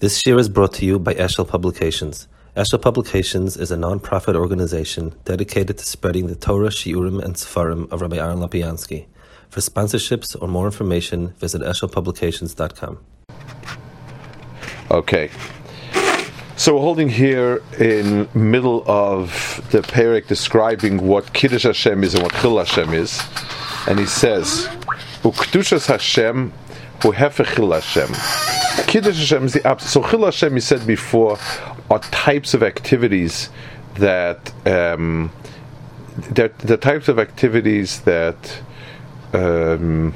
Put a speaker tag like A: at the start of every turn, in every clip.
A: This year is brought to you by Eshel Publications. Eshel Publications is a non-profit organization dedicated to spreading the Torah, Shiurim, and Sefarim of Rabbi Aaron Lapiansky. For sponsorships or more information, visit eshelpublications.com.
B: Okay. So we're holding here in middle of the Perek describing what Kiddush Hashem is and what Chil Hashem is. And he says, Ukdushas Hashem hu hefech Chil Hashem. Kiddush Hashem is the opposite. So Chil Hashem, he said before, are types of activities that the types of activities that they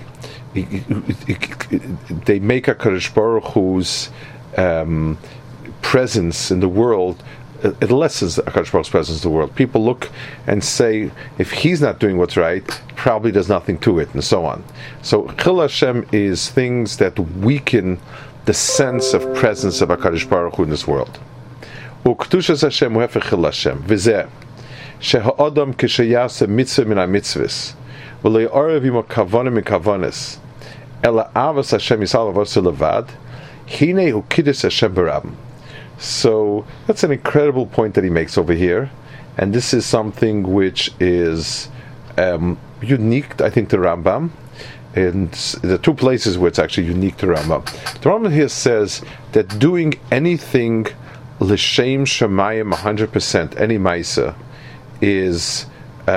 B: make HaKadosh Baruch Hu's presence in the world. It lessens HaKadosh Baruch Hu's presence in the world. People look and say, if he's not doing what's right, probably there's nothing to it, and so on. So Chil Hashem is things that weaken the sense of presence of HaKadosh Baruch Hu in this world. Ukdushas Hashem hu hefech Chil Hashem. V'zeh sheha'adam k'sheyaseh mitzvah min ha'mitzvahs v'lo ya'arev imo kavanim min kavanis ela avas Hashem yisal avos levad hine hu kiddush Hashem b'rabim. So that's an incredible point that he makes over here, and this is something which is unique, I think, to Rambam. And the two places where it's actually unique to Rambam. The Rambam here says that doing anything l'shem shemayim 100%, any ma'isa, is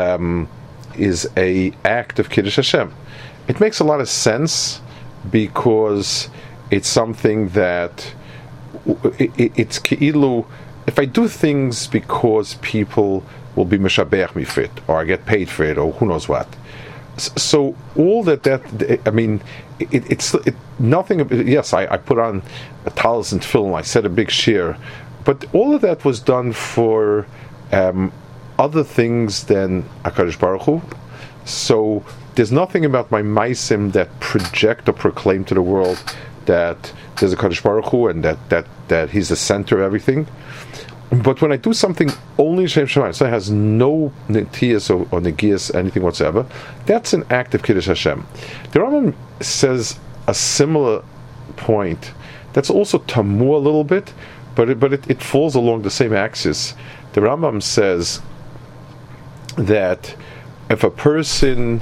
B: a act of Kiddush Hashem. It makes a lot of sense because it's something that it's ke'ilu. If I do things because people will be meshabeach me for it, or I get paid for it, or who knows what. So all that I mean, it's nothing. Yes, I put on a talis and film. I said a big shir, but all of that was done for other things than HaKadosh Baruch Hu. So there's nothing about my maisim that project or proclaim to the world that there's a HaKadosh Baruch Hu and that he's the center of everything. But when I do something only Shem Shemayim, so it has no netiyas or negias, anything whatsoever, that's an act of Kiddush Hashem. The Rambam says a similar point that's also tamur a little bit, but it falls along the same axis. The Rambam says that if a person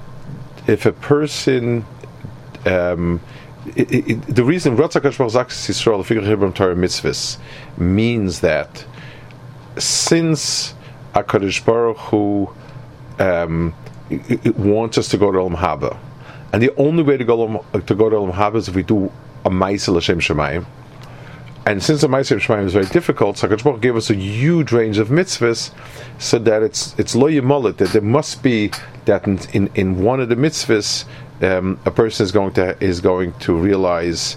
B: the reason Ratzak HaKadosh Baruch Hu Yisrael Lefi Chibram Torah Mitzvahs means that since HaKadosh Baruch Hu wants us to go to Olam Haba, and the only way to go to Olam Haba is if we do a Ma'aseh L'Shem Shemayim, and since the Ma'aseh L'Shem Shemayim is very difficult, so HaKadosh Baruch Hu gave us a huge range of mitzvahs, so that it's lo yimolet, that there must be that in one of the mitzvahs a person is going to realize,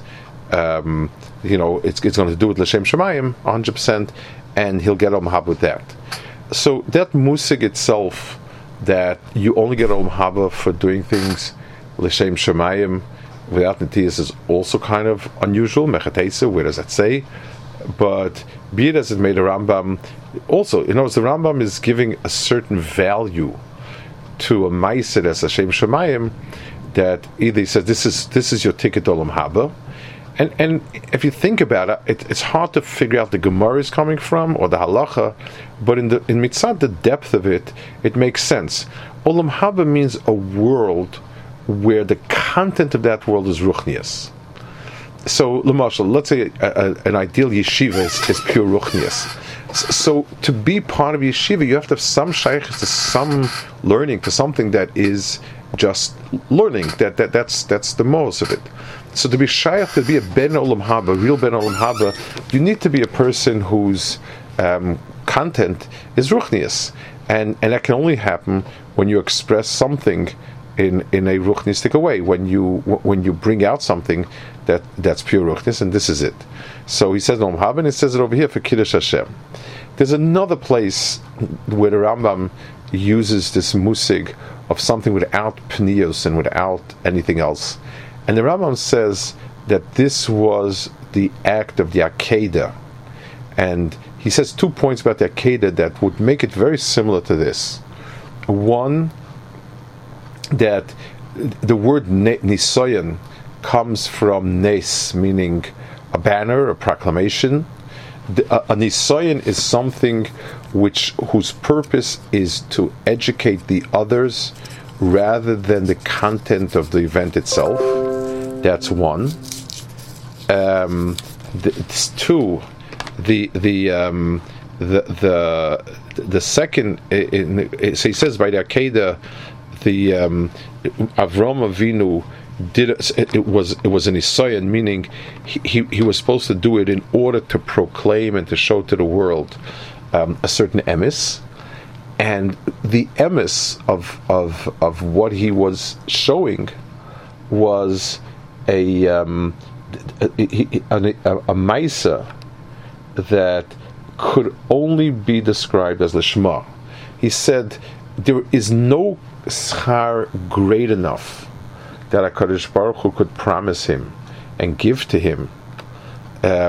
B: it's going to do with l'shem shemayim 100%, and he'll get Olam Haba with that. So that musig itself, that you only get Olam Haba for doing things l'shem shemayim without netiyas, is also kind of unusual. Mechatesa, where does that say? But be it as it may, the Rambam also, the Rambam is giving a certain value to a ma'aseh as l'shem shemayim, that either he says this is your ticket to Olam Haba, and if you think about it, it's hard to figure out the Gemara is coming from or the halacha, but in mitzad the depth of it makes sense. Olam Haba means a world where the content of that world is ruchnias. So, let's say an ideal yeshiva is pure ruchnias. So to be part of yeshiva, you have to have some shaykh to some learning, to something that is just learning. That's the most of it. So to be shaykh, to be a ben olam haba, real ben olam haba, you need to be a person whose content is ruchnias, and that can only happen when you express something in a ruchnistic way. When you bring out something that's pure ruchnis, and this is it. So he says olam haba, and he says it over here for Kiddush Hashem. There's another place where the Rambam uses this musig of something without pnios and without anything else. And the Rambam says that this was the act of the Akedah. And he says 2 points about the Akedah that would make it very similar to this. One, that the word nisoyan comes from nes, meaning a banner, a proclamation. A nisayon is something whose purpose is to educate the others rather than the content of the event itself. That's one. It's two. The second. So he says by the Akedah, the Avram Avinu did it was an nisayon, meaning he was supposed to do it in order to proclaim and to show to the world a certain emes, and the emes of what he was showing was a maisa that could only be described as lishma. He said there is no schar great enough that HaKadosh Baruch Hu could promise him and give to him that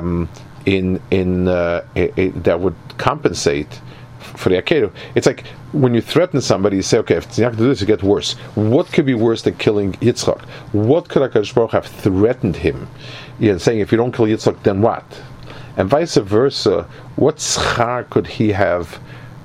B: would compensate for the Akedah. It's like when you threaten somebody, you say, okay, if you're not going to do this, it gets worse. What could be worse than killing Yitzchak? What could HaKadosh Baruch Hu have threatened him? Saying, if you don't kill Yitzchak, then what? And vice versa, what schar could he have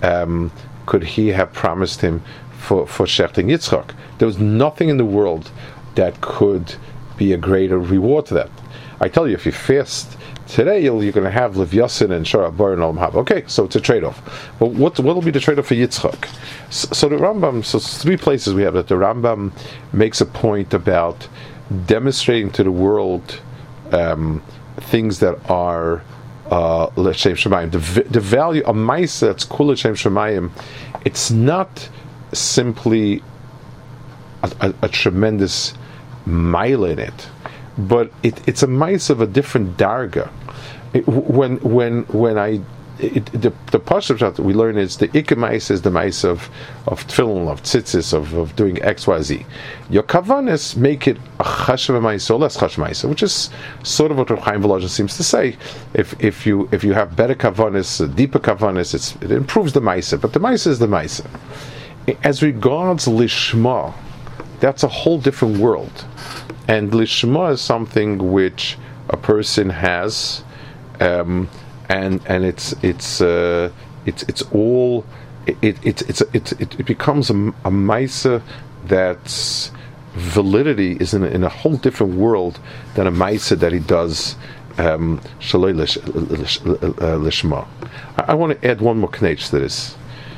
B: promised him for shechting Yitzchak? There was nothing in the world that could be a greater reward to that. I tell you, if you fast today, you're going to have Lev Yassin and Shara Bar and Olam Haba. Okay, so it's a trade-off. But what will be the trade-off for Yitzchak? So the Rambam, so three places we have that the Rambam makes a point about demonstrating to the world things that are L'Shem Shemayim. The value of Maisa that's Kul L'Shem Shemayim, it's not simply a tremendous mile in it, but it's a mice of a different darga. The pasuk we learn is the ikemais is the mice of tefillin, of tzitzis, of doing X, Y, Z. Your kavanis make it a chashav ma'isa or less chashav ma'isa, which is sort of what Reb Chaim Volozhin seems to say. If you have better kavanis, deeper kavanis, it improves the ma'isa, but the ma'isa is the ma'isa. As regards lishma, that's a whole different world, and lishma is something which a person has, and it becomes a maisa that's validity is in a whole different world than a maisa that he does shalei lishma. I want to add one more knetch to this.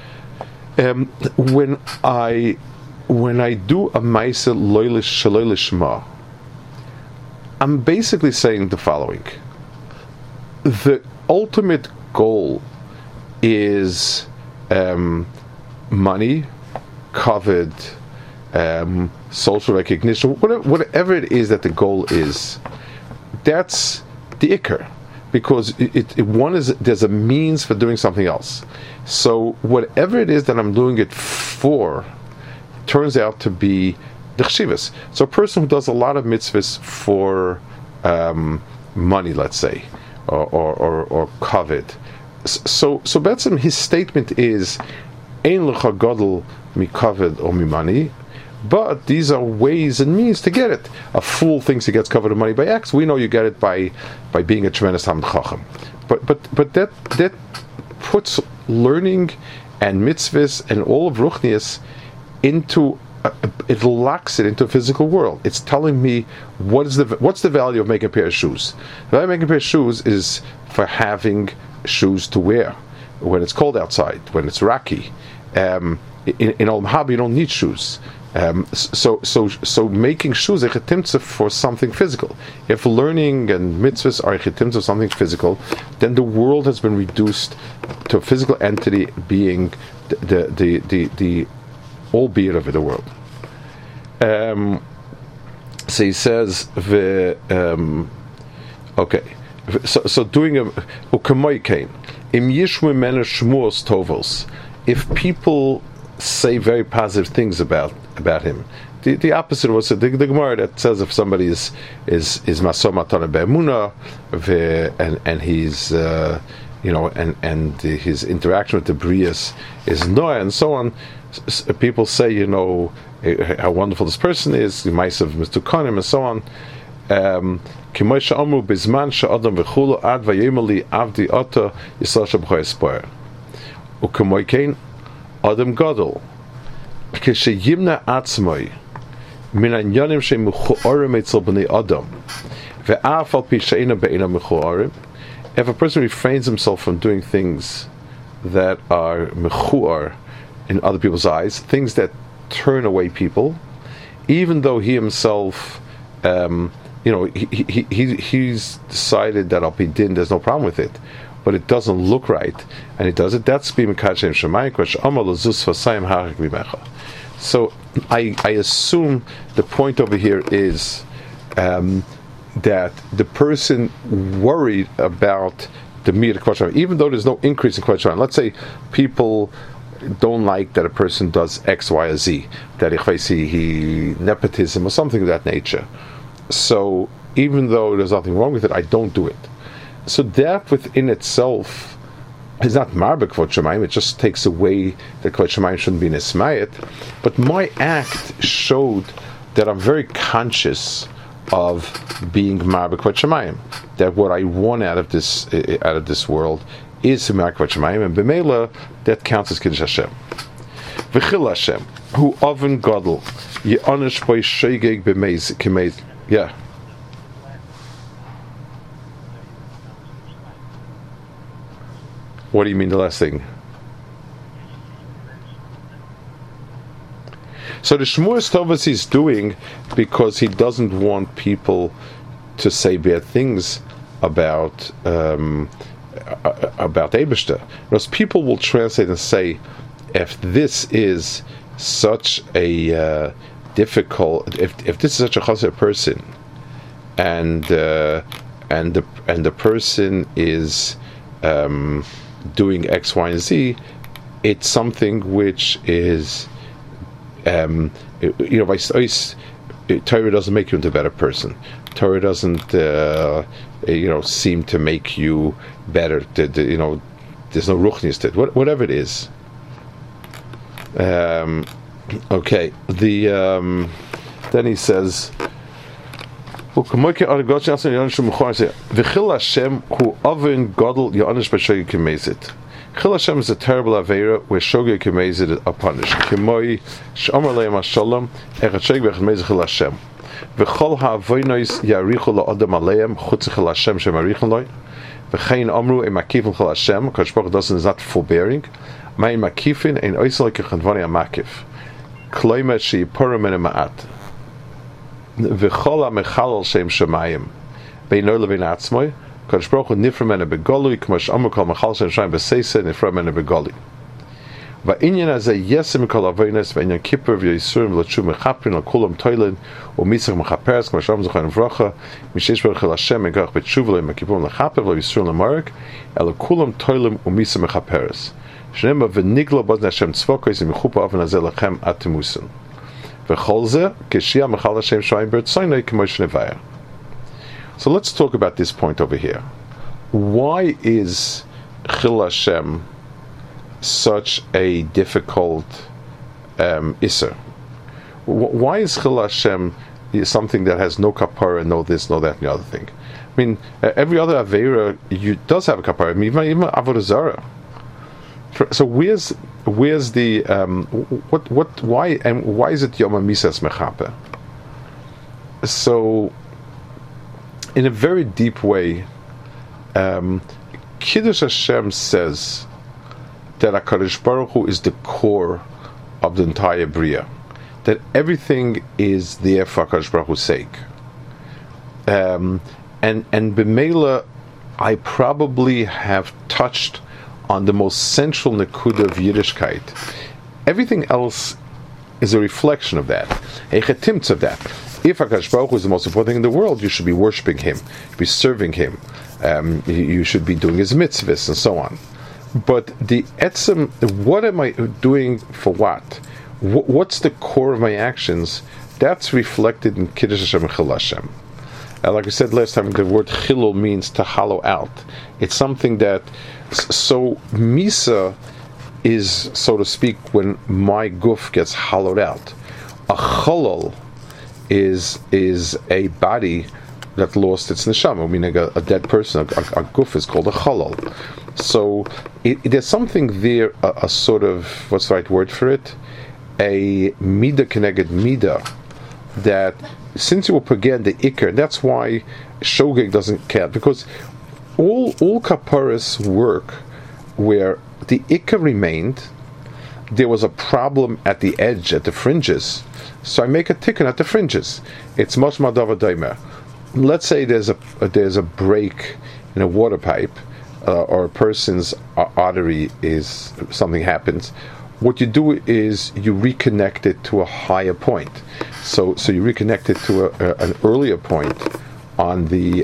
B: When I do a maisa loilish shalei lishma, I'm basically saying the following: the ultimate goal is money, covet, social recognition, whatever it is that the goal is. That's the ikar, because there's a means for doing something else. So whatever it is that I'm doing it for turns out to be the chshivas. So a person who does a lot of mitzvahs for money, let's say, or covet. So Betzim, his statement is ein lecha gadol mi covet or mi money, but these are ways and means to get it. A fool thinks he gets covered of money by X. We know you get it by being a tremendous Talmid Chacham. But that puts learning and mitzvahs and all of Ruchnius into it locks it into a physical world. It's telling me what's the value of making a pair of shoes. The value of making a pair of shoes is for having shoes to wear when it's cold outside, when it's rocky. In Olam Haba, you don't need shoes. So making shoes are chetimtza for something physical. If learning and mitzvahs are chetimtza of something physical, then the world has been reduced to a physical entity being the all being of the world. So he says, okay. So doing a ukamoykein im yishmu mena shmuos tovos. If people say very positive things about him, the opposite was the Gemara that says if somebody is masom matana be'emuna and he's and his interaction with the brias is noah and so on. People say, how wonderful this person is, the mice of Mr. Konim and so on. K'may she'amru bizman she'adam v'chulu ad vayomar li avdi ata yisrael sheb'chai espoir. U'k'may kein adam gadol k'sheyimna atzmai min anyanim she'muchuarim etzel b'nei adam ve'af al pi she'ena be'ena mechuarim. If a person refrains himself from doing things that are mechuar in other people's eyes, things that turn away people, even though he himself, he's decided that al pi din there's no problem with it, but it doesn't look right, and he does it. That's be mekadeshem shemayim k'vash amar lezus fasayim harik v'mecha. So I assume the point over here is that the person worried about the meat of Kvash, even though there's no increase in Kvash. Let's say people don't like that a person does X, Y, or Z, that he nepotism or something of that nature. So even though there's nothing wrong with it, I don't do it. So that within itself is not marbe Kvod Shemayim. It just takes away that Kvod Shemayim shouldn't be nismayet. But my act showed that I'm very conscious of being marbe Kvod Shemayim. That what I want out of this world is to marbe Kvod Shemayim, and b'meila that counts as Kiddush Hashem. V'chil Hashem hu oven gadol ye'onish by shegeg b'meiz k'meiz. Yeah. What do you mean the last thing? So the Shmuas Tovas he's doing because he doesn't want people to say bad things about Eibishter. Because people will translate and say, if this is such a difficult, if this is such a chassid person, and the person is doing X, Y, and Z, it's something which is, Torah doesn't make you into a better person. Torah doesn't, seem to make you better. There's no ruchnis to it. Whatever it is. Okay. Then he says, V'chil Hashem hu oven gadol ya'anish b'shogeg k'mezit. Chil Hashem is a terrible aveira where shogeg k'mezit are punished. K'moi she'amar le'em hashalom echad shogeg v'echad mezit chil Hashem. V'chol ha'avoynos ya'arichu la'adam aleim chutz chil Hashem she'marichu loy. V'chein amru ein makifin chil Hashem. Kodesh Baruch Hu is not forbearing. Ma'in makifin ein oisel k'chanvani ha'makif. Kloimer she'yiporu mene ma'at. V'chol ha'mechalal shem shemayim beino levein atzmoi Kodesh Baruch Hu nifra mene begolui k'mosh amru kol mechalal shem shemayim b'seisa nifra mene begolui va'inyan hazeh yesim kol avonos v'inyan kippur v'yisurim l'tshuv mechaprin l'kulam toilin u'mitzach mechaperes k'mosh amru zochan v'rocha mishesh baruch el Hashem megach b'tshuv l'makipum l'chaper v'yisurim l'marek el kulam toilim u'mitzach mechaperes shnema v'nigla bazne Hashem tzvokos imichupa oven hazeh lechem atimusin. So let's talk about this point over here. Why is Chil Hashem such a difficult Isser? Why is Chil Hashem something that has no kapara, no this, no that, and the other thing? I mean, every other Aveira does have a kapara. I mean, even Avodah Zarah. So where's the why is it Yom HaMisas Mechaper? So in a very deep way, Kiddush Hashem says that HaKadosh Baruch Hu is the core of the entire Bria, that everything is there for HaKadosh Baruch Hu's sake, and b'meila I probably have touched on the most central nekuda of Yiddishkeit. Everything else is a reflection of that, a chetimtz of that. If HaKadosh Baruch Hu is the most important thing in the world, you should be worshipping Him, be serving Him, you should be doing His mitzvahs and so on. But the etzem, what am I doing for what? What's the core of my actions? That's reflected in Kiddush Hashem and Chil Hashem. Like I said last time, the word chilul means to hollow out. It's something that, so Misa is, so to speak, when my guf gets hollowed out. A cholol is a body that lost its neshama, meaning a dead person, a guf is called a chalal. So there's something there, a sort of, what's the right word for it? A mida keneged mida, that since you will forget the ikr, that's why shogeg doesn't count, because all kaparas work where the ikr remained, there was a problem at the edge, at the fringes, so I make a tikkun at the fringes. It's mashma dava daimer. Let's say there's a break in a water pipe, or a person's artery is, something happens. What you do is you reconnect it to a higher point. So you reconnect it to an earlier point on the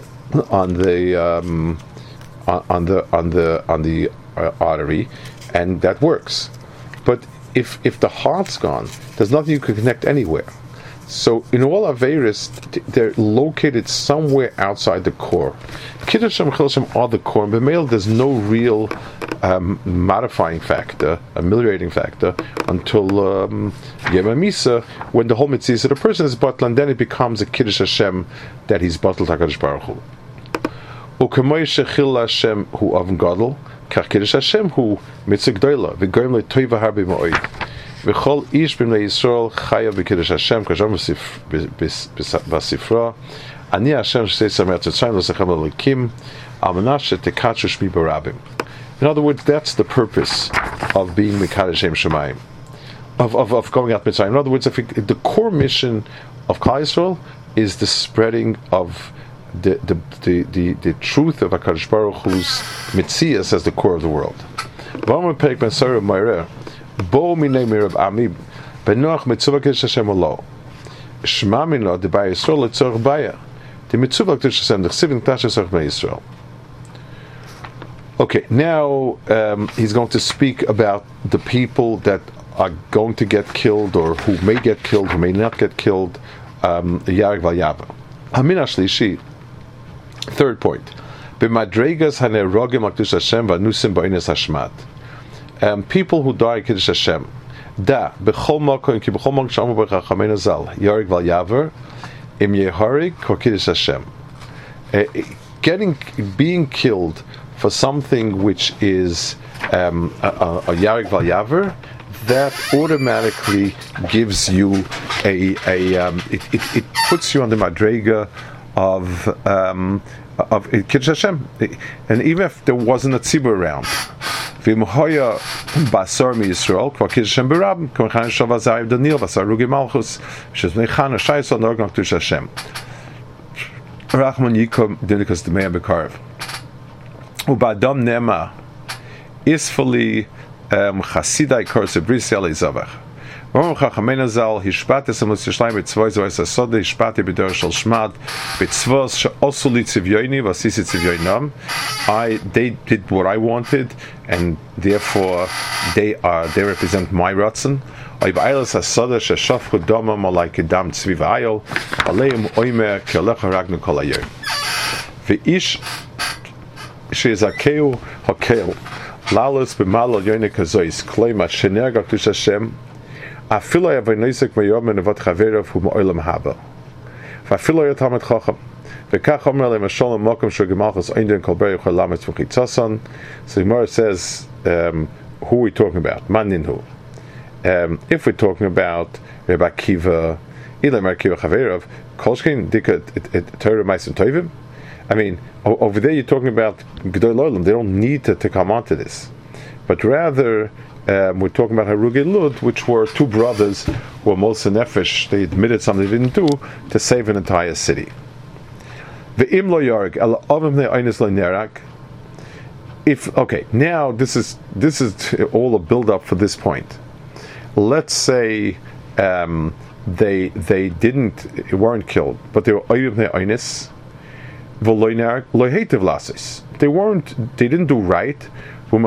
B: artery, and that works. But if the heart's gone, there's nothing you can connect anywhere. So in all Averis, they're located somewhere outside the core. Kiddush Hashem, Chil Hashem are the core, but male, there's no real modifying factor, ameliorating factor, until Yom Misa, when the whole mitzvah of the person is bottled, and then it becomes a Kiddush Hashem that he's bottled HaKadosh Baruch Hu. U'kamoi shechil Hashem hu avn gadol, kach Kiddush Hashem hu mitzvah gdoila, v'goyim le'toiva harbi ma'oi. V'chol ish b'mnei Yisrael chayav b'Kiddush Hashem, k'asham b'sifra, ani Hashem sh'sei samer tzitzayin l'sechem l'elikim, al manat she'tekatzu shmi b'rabim. In other words, that's the purpose of being Mekadosh Shem Shemayim, of going out Mitzrayim. In other words, the core mission of Klal Yisrael is the spreading of the truth of HaKadosh Baruch Hu's Mitzias as the core of the world. V'amar Perek Ben Sarah Meireh, Bo minei mirab ami, benoach mitzvah Kiddush Hashem olo. Shema mino de B'nai Yisrael letzorach baya. The mitzvah Kiddush Hashem dechsivin k'tash Yisrael B'nai Yisrael. Okay, now he's going to speak about the people that are going to get killed, or who may get killed, who may not get killed. Yarek Valyava. Hamin Ashlishi. Third point. B'madregas hanerogim Kiddush Hashem v'anusim ba'ines hashmat. People who die Kiddush Hashem. Da b'chol makom ki b'chol makom shamu b'chachamei zal Yarek Valyaver im yeharik Kiddush Hashem. Being killed for something which is a Yarek Valyaver, that automatically gives you it puts you on the madrega of Kiddush Hashem, and even if there wasn't a tzibur around. V'imhoya basar mi Yisrael kvar Kiddush Hashem berab k'mechan shav azayv Daniel basar rugi malchus shes mechan hashayis norgan Kiddush Hashem rachman yikom dinikas d'meya bekarv. Ubadam nema isfali chasidai korse brisel izavach. Warum chachamei zal hishpates amus yishlayim b'tzvos zois asod hishpate b'dor shel shmad b'tzvos she'osu li tzivyoini v'asisi tzivyoinam. They did what I wanted, and therefore they represent my ratzon. Oy b'aylas hasoda she'shafchu domam alay kedam tzviv ayol aleim oimer ke'alecha ragnu kol hayom. V'ish she'izakeu hakel lalos b'malol yonik hazois kloima shenerga Kiddush Hashem afilo yavaynoisek mayom menavot chaverov hu ma'olam haba v'afilo yotamet chacham v'kach omer alem hasholem mokom shel gemalchus oindin kol berich halamet v'chitzason. So Gemara says, who are we talking about? Maninhu. If we're talking about Rabbi Akiva, Ilay Mar Akiva Chaverov, Kolshkin Dika Torah Ma'asim Tovim. I mean, over there you're talking about Gedol Olam. They don't need to come onto this, but rather we're talking about Harugi Lud, which were two brothers who were Mosa Nefesh. They admitted something they didn't do to save an entire city. Ve'im lo yarg el avim ne'aynis lo nerak. Now this is all a build up for this point. Let's say they weren't killed, but they were ayim ne'aynis. They didn't do right. And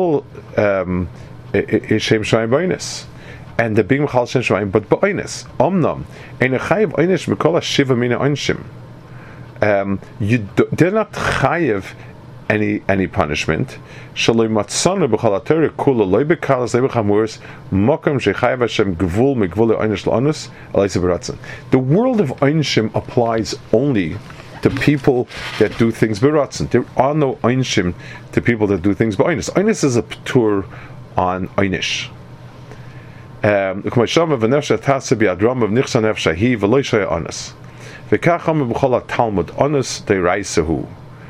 B: they're being mechal shem shmayim, but ba'oines. Omnam ein chayiv oinish mikol shiva mina onshim. They're not chayiv any punishment. Shaloi matzanu b'chol haTorah kula loy bekalas loy b'chamuris mokom shechayiv Hashem gvul migvul oinish l'onus alayse b'ratzon. The world of onshim applies only to to people that do things beratzen. There are no einshim to people that do things b'oinus. Oinus is a ptur on einish. V'k'maysham v'nefsha tasa b'adram v'nichsa nefsha hi v'loy shaya onis. V'kacham v'chol ha-talmud onis de'raisahu.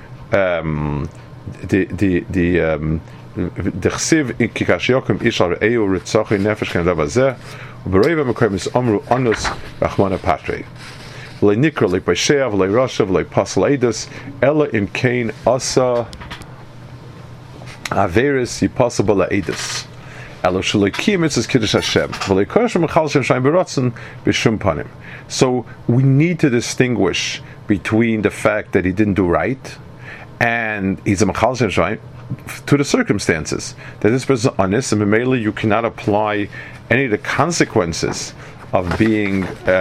B: D'chsiv kikash yokim ishal re'eu ritzochi nefesh ken davazeh u'bereva mekoyim is omru onus rachmana patre v'lei nikra v'lei pasheav v'lei rasha v'lei pasal edus ela im kain asa averis yipasal b'la edus ela shalei ki mitzvahs kiddush Hashem v'lei kosh mechal Shem shayim beratzen b'shum panim. So we need to distinguish between the fact that he didn't do right and he's a mechal Shem shayim to the circumstances that this person is honest, and mainly you cannot apply any of the consequences of being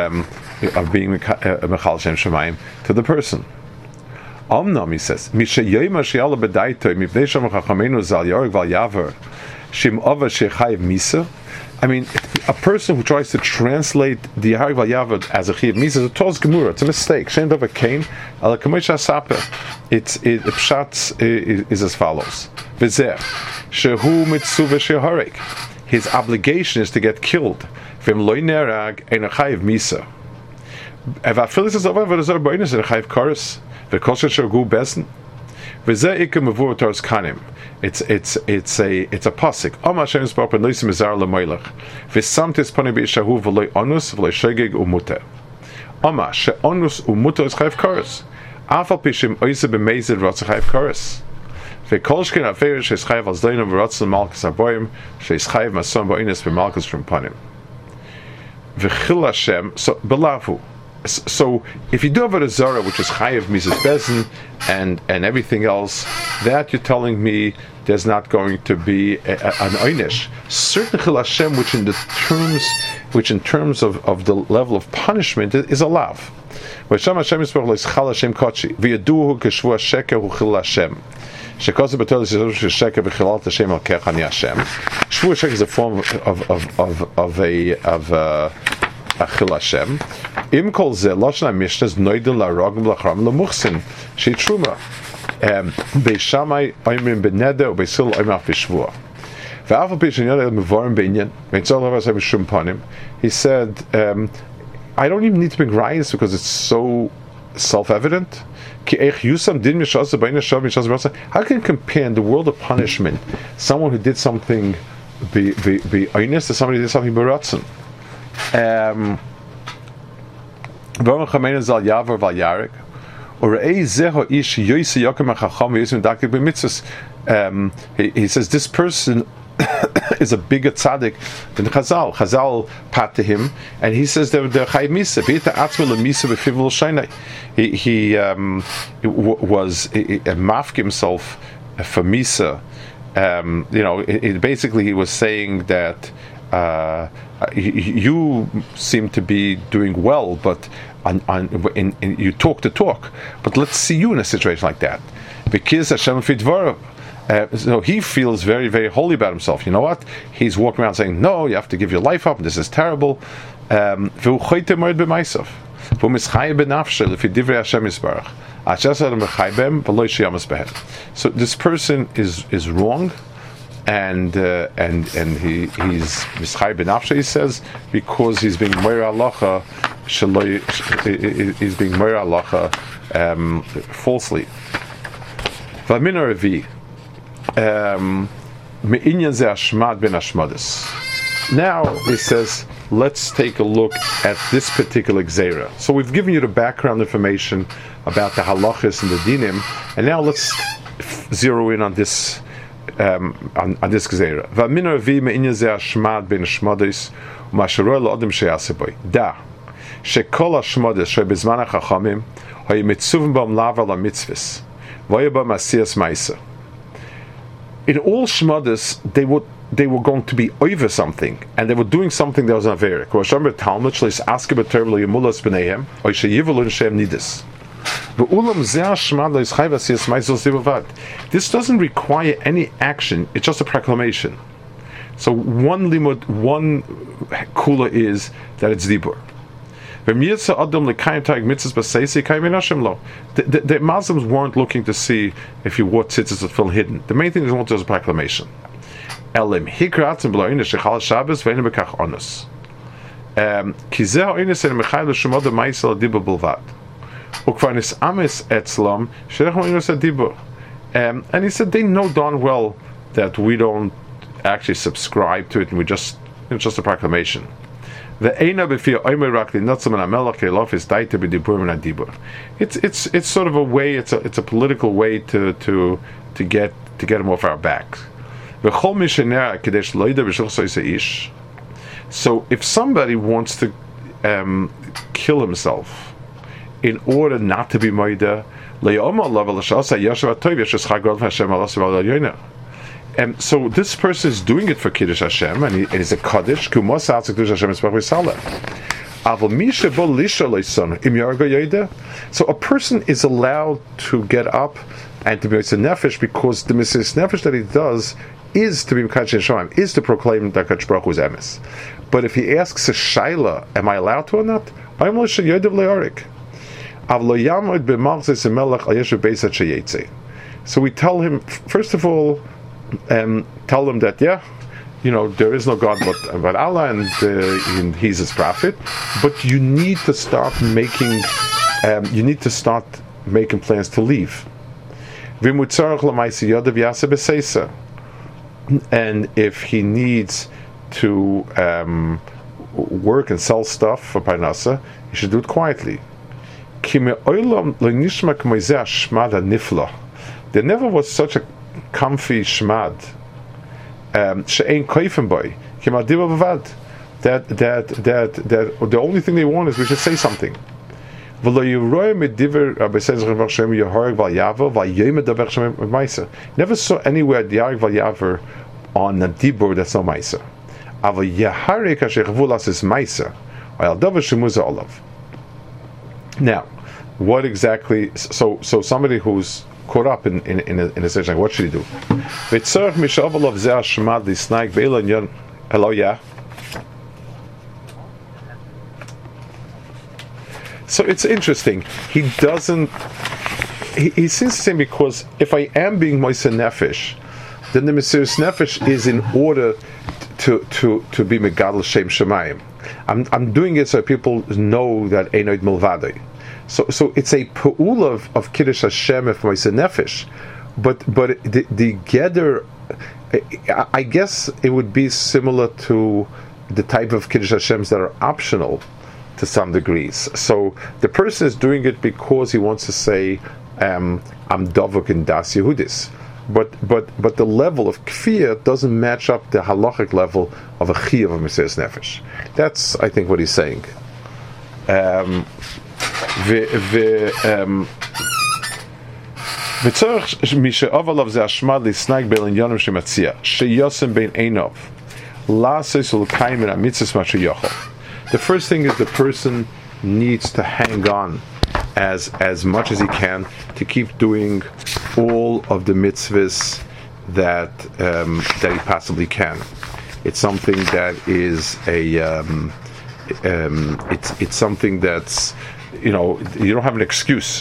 B: mechal Shem Shemayim to the person. Omnam, he says, Mishayayim Hashiala Bedaito Mipnei Shem Chachamenu Zal Yorg Val Yaver Shim Ova Shechayev Misa. I mean, a person who tries to translate the Yarg Val Yaver as a Chayev Misa is a Tos Gemura. It's a mistake. Shem Dova Kain Ala Kamosh Asape. The pshat is as follows: V'zeh shehu mitzuva sheharek. His obligation is to get killed. V'im loy nerag ein chayiv misa. Evafilis is over v'zor boinus ein chayiv kares. V'kosher shergu besen. V'zeh ikem mevur tors kanim. It's a pasuk. Oma Hashem spar pen loisim mizar lemoilach. V'samtis pani b'ishahu v'loy onus v'loy shegeg umute. Oma she onus umute is chayiv kares. Afal pishim oise b'meizid v'ratzach chayiv kares. V'kolshkin afeir she's chayiv al zleinim v'ratzach malchus aboyim she's chayiv mason ba'inus v'malchus from panim. V'chil Hashem, so belavu. So if you do have a zara which is chayiv mizas bezin and everything else, that you're telling me there's not going to be an einish. Certain chil Hashem, which in terms of the level of punishment is a lav. V'sham Hashem yisparach le'schal Hashem kotchi v'yaduhu k'shvu sheker hu chil Hashem shekosu b'tol yisrael sheker v'chilal Hashem al kech ani Hashem. Shvu sheker is a form of a chil Hashem. Im kol zeh lashon ha'mishnah is noidel la'rogim l'chram l'muchsin shei truma. Beishamai oimrim b'neder u'beisil oimach b'shvua. V'afal pishin yodel mevorim b'inyan v'yitzol hava Hashem b'shum panim. He said, I don't even need to bring rayas because it's so self-evident. How can you compare in the world of punishment someone who did something be honest to somebody who did something beratzen? He says this person is a bigger tzaddik than Chazal. Chazal pat to him, and he says they're chayiv misa. B'ita atzma lemisa b'fivul shaynai. He was mafk himself for misa. Basically he was saying that you seem to be doing well, but you talk the talk. But let's see you in a situation like that. Because Hashem fidvarav. So he feels very, very holy about himself. You know what? He's walking around saying, no, you have to give your life up, this is terrible. So this person is wrong, and he's mischai benafshe, he says, because he's being moira halacha, he's being moira halacha falsely. V'amina revi. Now he says, let's take a look at this particular gzeira. So we've given you the background information about the halachas and the dinim, and now let's zero in on this gzeira. Da shekol hashmodes shebizman hachachamim hayu mitzuvim bam lav ala mitzvos v'hayu bam asiyas ma'isa. In all shmodes, they were going to be over something, and they were doing something that was not very. This doesn't require any action; it's just a proclamation. So one limud, one kula is that it's dibur. The Muslims weren't looking to see if you wore tzitzis that feel hidden. The main thing is wanted was a proclamation. And he said they know darn well that we don't actually subscribe to it, and it's just a proclamation. It's sort of a way. It's a political way to get him off our backs. So if somebody wants to kill himself in order not to be moida, so this person is doing it for Kiddush Hashem, and it is a Kaddish. So a person is allowed to get up and to be Mitzvah Nefesh, because the Mitzvah Nefesh that he does is to be Mekadosh Hashem, is to proclaim that Kadosh Baruch Hu is emes. But if he asks a shaila, am I allowed to or not? So we tell him, first of all, tell him that there is no God but Allah, and He's His prophet. But you need to start making plans to leave. And if he needs to work and sell stuff for Parnasa, he should do it quietly. There never was such a comfy shmad. That the only thing they want is we should say something. Never saw anywhere Diarek Val Yaver on a dibur that's no Maisa. Now, what exactly? So somebody who's caught up in a situation, what should he do? Hello, yeah. So it's interesting. He doesn't. He seems to say, because if I am being Moiseh Nefesh, then the Mesiras Nefesh is in order to be Megadol Shem Shemayim. I'm doing it so people know that Einoid Milvadei. So it's a pe'ula of Kiddush Hashem of Moiseh Nefesh, but the gather, I guess it would be similar to the type of Kiddush Hashems that are optional to some degrees. So the person is doing it because he wants to say, I'm Dovuk in Das Yehudis. But the level of kfir doesn't match up the halachic level of a chiyuv of Mesiras Nefesh. That's, I think, what he's saying. The first thing is the person needs to hang on as much as he can to keep doing all of the mitzvahs that he possibly can. It's something that is it's something that's, you don't have an excuse.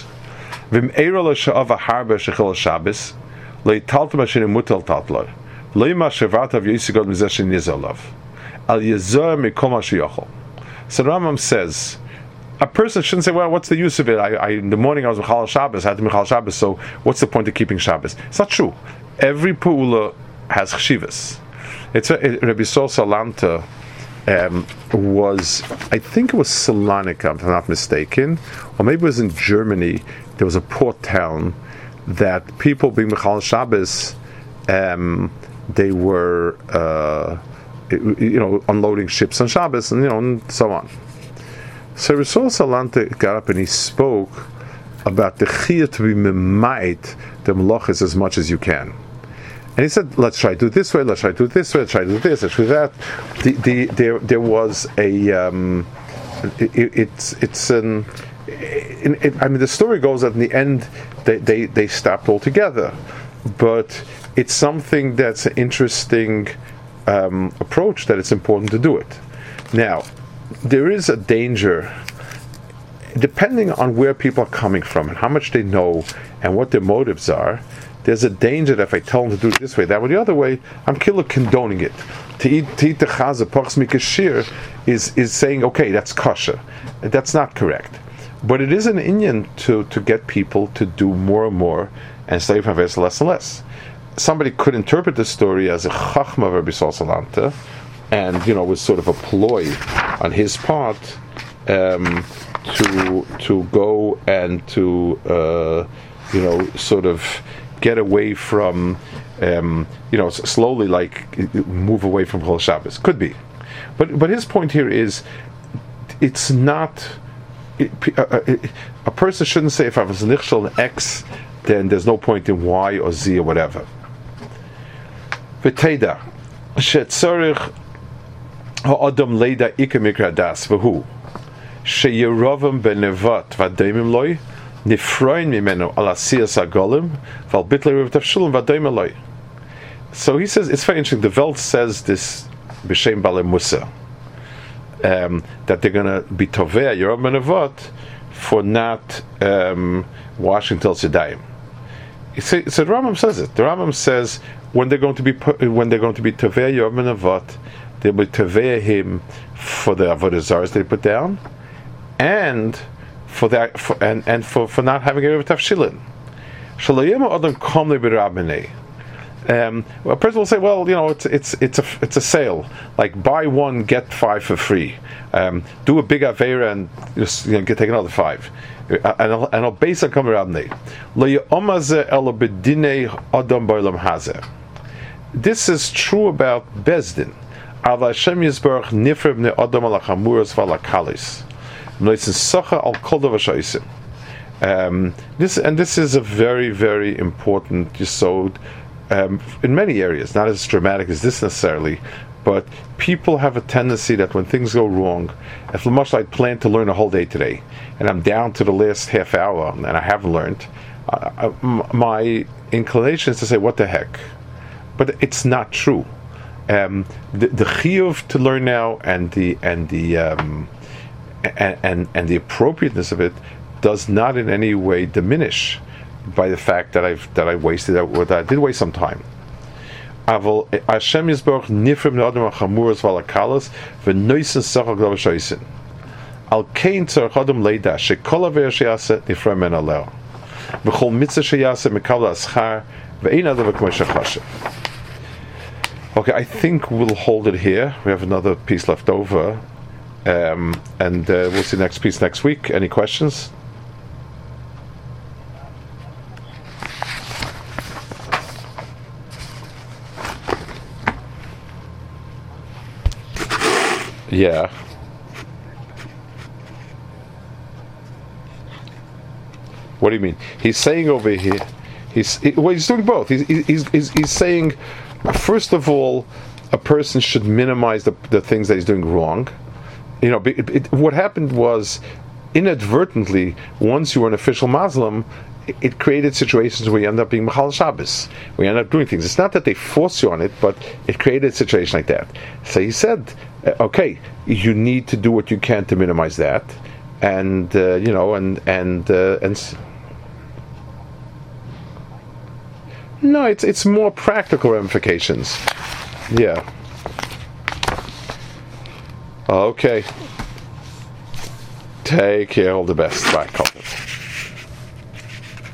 B: So Rambam says, a person shouldn't say, well, what's the use of it? In the morning I was Mechal Shabbos, I had to Mechal Shabbos, so what's the point of keeping Shabbos? It's not true. Every Pu'ula has Chshivas. Rabbi Sol Salanta was, I think it was Salonika, if I'm not mistaken, or maybe it was in Germany. There was a port town that people being Mechal Shabbos, they were unloading ships on Shabbos, and so on. So Rasul Salanta got up and he spoke about the chiyah to be memait the melachos as much as you can. And he said, let's try to do it this way, let's try to do it this way, let's try to do this, let's do that. There was a the story goes that in the end they stopped altogether. But it's something that's an interesting approach, that it's important to do it. Now, there is a danger depending on where people are coming from and how much they know and what their motives are, there's a danger that if I tell them to do it this way, that way, the other way, I'm condoning it. To eat the chaza pachs mikashir is saying, okay, that's kosher. That's not correct. But it is an inyan to get people to do more and more and stay from less and less. Somebody could interpret the story as a chachma of Rabbi Salsalanta, and was sort of a ploy on his part to go and to sort of get away from slowly move away from Chol Shabbos. Could be, but his point here is it's not. A person shouldn't say if I was nichshel in X, then there's no point in Y or Z or whatever. V'teida shetzorich ha'adam leida ikar mikra das v'hu sheyerovim benevat v'daimim loy nifroin mimenu al asiyas hagolim v'al bitlei rev tafshulim v'daimim loy. So he says, it's very interesting, the Welt says this b'shem Balei Musa, that they're going to be tovei Yerovim benevot for not washing till Tzedayim. So the Rambam says it. The Rambam says when they're going to be tovei Yerovim benevot, they'll be tovei him for the avodah zaros they put down, and for that, for not having a tafshilin. Shalayim adam komle b'rabbanei. A person will say, well, it's a sale, like buy one get 5 for free. Do a big aveira and just take another 5. And I'll base on come around. This is true about Bezdin. This is a very, very important yesod. In many areas, not as dramatic as this necessarily, but people have a tendency that when things go wrong, if I plan to learn a whole day today, and I'm down to the last half hour, and I haven't learned, my inclination is to say, what the heck? But it's not true. The chiyuv to learn now and the appropriateness of it does not in any way diminish by the fact that I wasted that I did waste some time. Aval Hashem Yisborach nifrim ne'adam ha'chamuras v'alakalas v'noisen sachal g'dav shoysin. Al kein tzarech adam leida shekol aver sheyase nifrim men aleo v'chol mitzvah sheyase mekabel aschar ve'ein adav k'mo shechashev. Okay, I think we'll hold it here. We have another piece left over, and we'll see the next piece next week. Any questions? Yeah. What do you mean? He's saying over here. He's doing both. He's saying, first of all, a person should minimize the things that he's doing wrong. What happened was, inadvertently, once you were an official Muslim, it created situations where you end up being Machal Shabbos, where you end up doing things. It's not that they force you on it, but it created a situation like that. So he said, okay, you need to do what you can to minimize that, and no, it's more practical ramifications. Yeah. Okay. Take care. All the best. Bye.